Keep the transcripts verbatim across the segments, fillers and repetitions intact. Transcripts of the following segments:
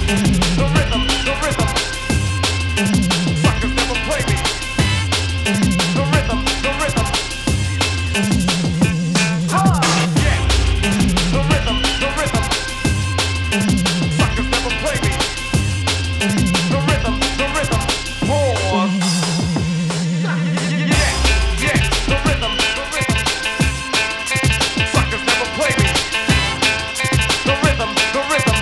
The rhythm, the rhythm. Suckers never play me. The rhythm, the rhythm. Ah, yeah. The rhythm, the rhythm. Suckers never play me. The rhythm, the rhythm. Pause. Yeah, yeah. The rhythm, the rhythm. Suckers never play me. The rhythm, the rhythm.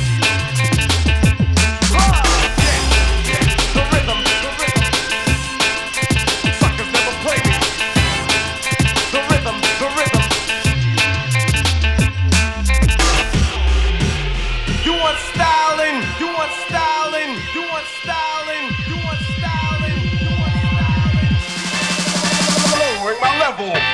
Ah, yeah, yeah. The rhythm, the rhythm. Suckers never play me. The rhythm, the rhythm. You want styling, you want styling, you want styling, you want styling, you want styling. Lowering my level.